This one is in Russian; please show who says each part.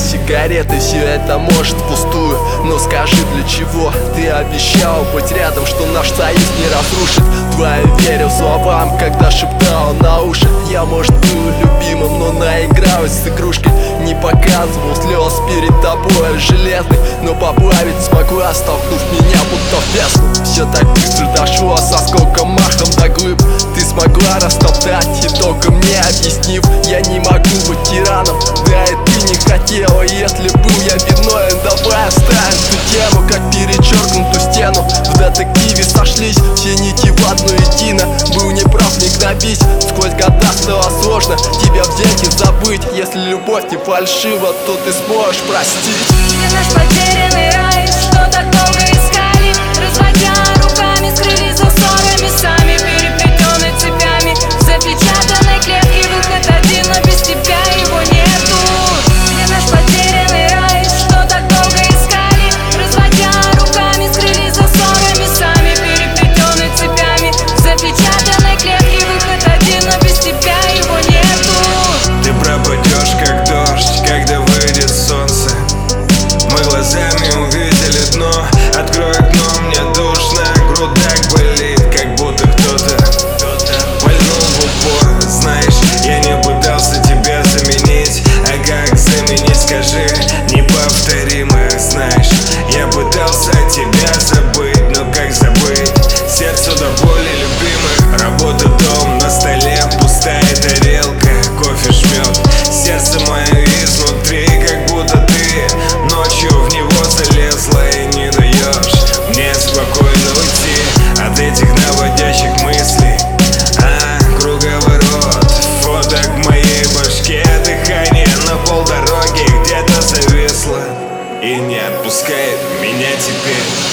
Speaker 1: сигареты, все это может впустую. Но скажи, для чего ты обещал быть рядом, что наш союз не разрушит? Твоим верил словам, когда шептал на уши. Я, может, был любимым, но наигралась с игрушкой. Не показывал слез перед тобой железный, но поплавить смогла, столкнув меня будто в бездну. Все так быстро дошло, со скоком махом до глыб. Ты смогла растоптать и только мне объяснив: я не могу быть тираном, да и ты не хотела. Если был я виновен, давай оставим ту тему, как перечеркнутую стену. В детективе сошлись все нити в одну едино. Был неправ, не гнобись, сквозь года стало сложно тебя взять и забыть. Если любовь не фальшива, то ты сможешь простить.
Speaker 2: Где наш потерянный рай, что так долго искали, разводя руками, скрылись за ссорами сами, переплетены цепями, запечатанной клетки, выход один, но без тебя его нету. Где наш потерянный рай, что так долго искали, разводя руками, скрылись за ссорами сами, переплетены цепями, запечатанной клетки, выход один, но без тебя его нету.
Speaker 3: Ты пропадешь, как дождь, когда выйдет солнце. Мы глазами увидели дно. Открой окно, мне душно, грудь так болит, как будто кто-то пальнул в упор. Знаешь, я не пытался тебя заменить, а как заменить, скажи, неповторимое. Знаешь, я пытался тебя забыть, но как забыть? Сердцу до боли любимых, работа, дом, на столе пустая тарелка, кофе жмет сердце мое изнутри, как будто ты ночью в него залезла и не даешь мне спокойно уйти от этих наводящих мыслей. Круговорот фоток в моей башке, дыхание на полдороги где-то зависло и не отпускает меня теперь.